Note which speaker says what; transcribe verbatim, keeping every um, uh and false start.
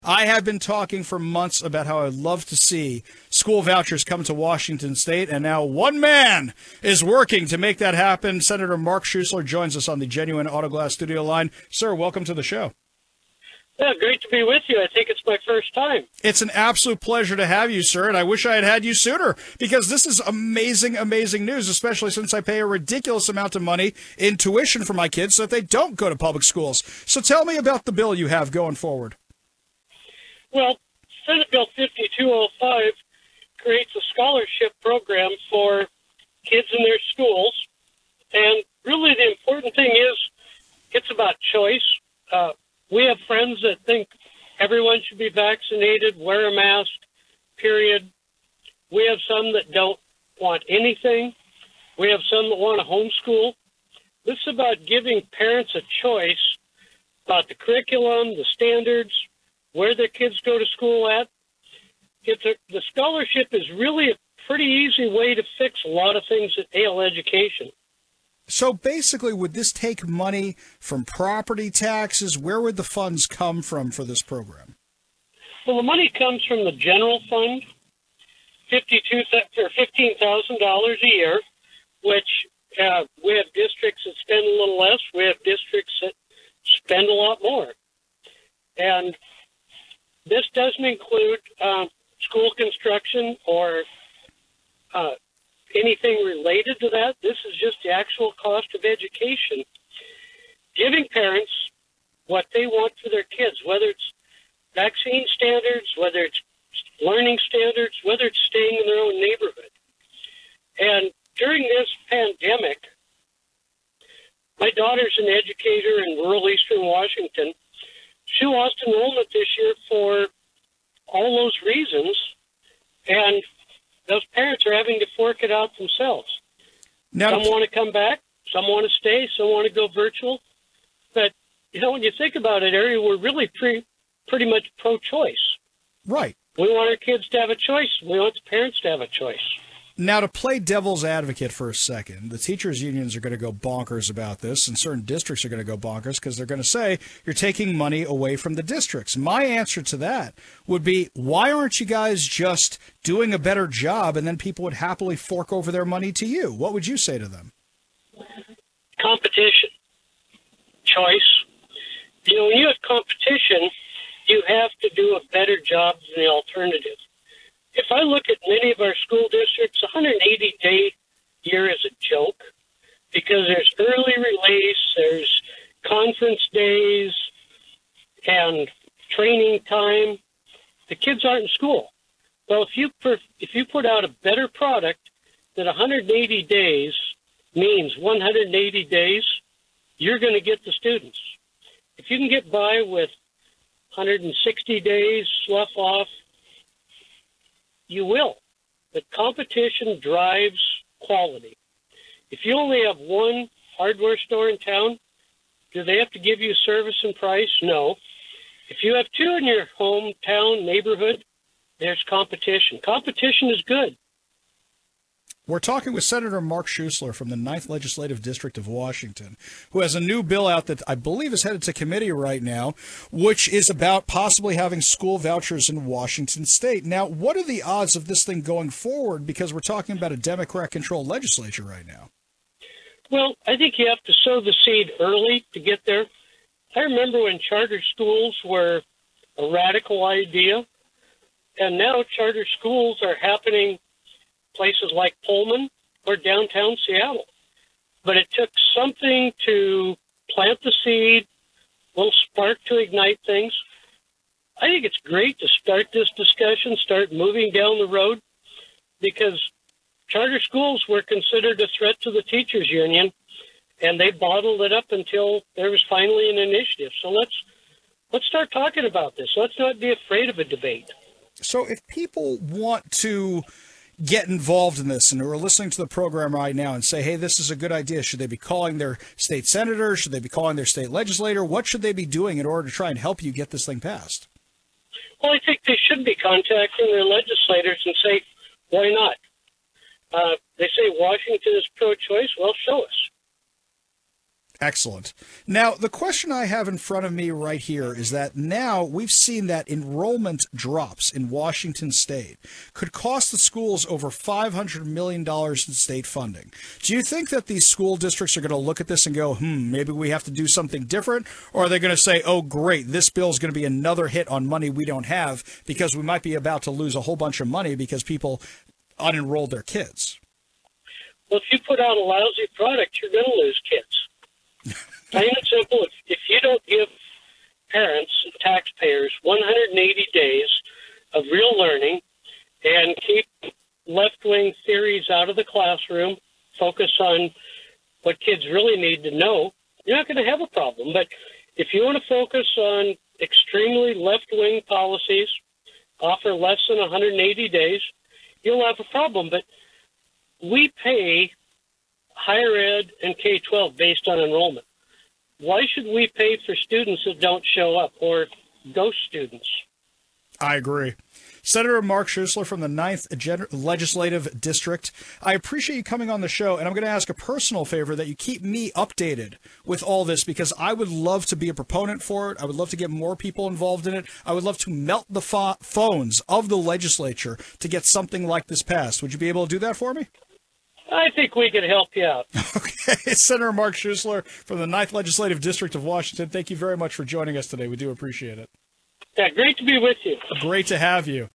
Speaker 1: I have been talking for months about how I'd love to see school vouchers come to Washington State, and now one man is working to make that happen. Senator Mark Schusler joins us on the Genuine Auto Glass studio line. Sir, welcome to the show.
Speaker 2: Yeah, great to be with you. I think it's my first time.
Speaker 1: It's an absolute pleasure to have you, sir, and I wish I had had you sooner, because this is amazing, amazing news, especially since I pay a ridiculous amount of money in tuition for my kids so that they don't go to public schools. So tell me about the bill you have going forward.
Speaker 2: Well, Senate Bill fifty-two oh five creates a scholarship program for kids in their schools. And really the important thing is it's about choice. Uh, we have friends that think everyone should be vaccinated, wear a mask, period. We have some that don't want anything. We have some that want to homeschool. This is about giving parents a choice about the curriculum, the standards, where their kids go to school at. It's a, the scholarship is really a pretty easy way to fix a lot of things that ail education.
Speaker 1: So basically, would this take money from property taxes? Where would the funds come from for this program?
Speaker 2: Well, the money comes from the general fund, fifty-two or fifteen thousand dollars a year, which uh, we have districts that spend a little less. We have districts that spend a lot more. And this doesn't include uh, school construction or uh, anything related to that. This is just the actual cost of education. Giving parents what they want for their kids, whether it's vaccine standards, whether it's learning standards, whether it's staying in their own neighborhood. And during this pandemic, my daughter's an educator in rural eastern Washington. She lost enrollment this year for all those reasons, and those parents are having to fork it out themselves.
Speaker 1: Now,
Speaker 2: some want to come back, some want to stay, some want to go virtual. But, you know, when you think about it, Ari, we're really pre, pretty much pro-choice.
Speaker 1: Right.
Speaker 2: We want our kids to have a choice. We want the parents to have a choice.
Speaker 1: Now, to play devil's advocate for a second, the teachers' unions are going to go bonkers about this, and certain districts are going to go bonkers because they're going to say you're taking money away from the districts. My answer to that would be, why aren't you guys just doing a better job, and then people would happily fork over their money to you? What would you say to them?
Speaker 2: Competition. Choice. You know, when you have competition, you have to do a better job than the alternative. If I look at many of our school districts, one hundred eighty day year is a joke because there's early release, there's conference days, and training time. The kids aren't in school. Well, if you per, if you put out a better product, then one hundred eighty days means one hundred eighty days, you're going to get the students. If you can get by with one hundred sixty days, slough off, you will. But competition drives quality. If you only have one hardware store in town, do they have to give you service and price? No. If you have two in your hometown neighborhood, there's competition. Competition is good.
Speaker 1: We're talking with Senator Mark Schusler from the ninth Legislative District of Washington, who has a new bill out that I believe is headed to committee right now, which is about possibly having school vouchers in Washington State. Now, what are the odds of this thing going forward? Because we're talking about a Democrat-controlled legislature right now.
Speaker 2: Well, I think you have to sow the seed early to get there. I remember when charter schools were a radical idea, and now charter schools are happening places like Pullman or downtown Seattle. But it took something to plant the seed, a little spark to ignite things. I think it's great to start this discussion, start moving down the road, because charter schools were considered a threat to the teachers union, and they bottled it up until there was finally an initiative. So let's let's start talking about this. Let's not be afraid of a debate.
Speaker 1: So if people want to get involved in this and who are listening to the program right now and say, hey, this is a good idea, should they be calling their state senator? Should they be calling their state legislator? What should they be doing in order to try and help you get this thing passed?
Speaker 2: Well, I think they should be contacting their legislators and say, why not? Uh, they say Washington is pro-choice. Well, show us.
Speaker 1: Excellent. Now, the question I have in front of me right here is that now we've seen that enrollment drops in Washington State could cost the schools over five hundred million dollars in state funding. Do you think that these school districts are going to look at this and go, hmm, maybe we have to do something different? Or are they going to say, oh, great, this bill is going to be another hit on money we don't have because we might be about to lose a whole bunch of money because people unenrolled their kids?
Speaker 2: Well, if you put out a lousy product, you're going to lose kids. Plain and simple, if, if you don't give parents and taxpayers one hundred eighty days of real learning and keep left-wing theories out of the classroom, focus on what kids really need to know, you're not going to have a problem. But if you want to focus on extremely left-wing policies, offer less than one hundred eighty days, you'll have a problem. But we pay higher ed and K twelve based on enrollment. Why should we pay for students that don't show up or ghost students?
Speaker 1: I agree. Senator Mark Schuessler from the ninth Legislative District, I appreciate you coming on the show, and I'm going to ask a personal favor that you keep me updated with all this because I would love to be a proponent for it. I would love to get more people involved in it. I would love to melt the pho- phones of the legislature to get something like this passed. Would you be able to do that for me?
Speaker 2: I think we could help you out.
Speaker 1: Okay. Senator Mark Schuessler from the ninth Legislative District of Washington, thank you very much for joining us today. We do appreciate it.
Speaker 2: Yeah, great to be with you.
Speaker 1: Great to have you.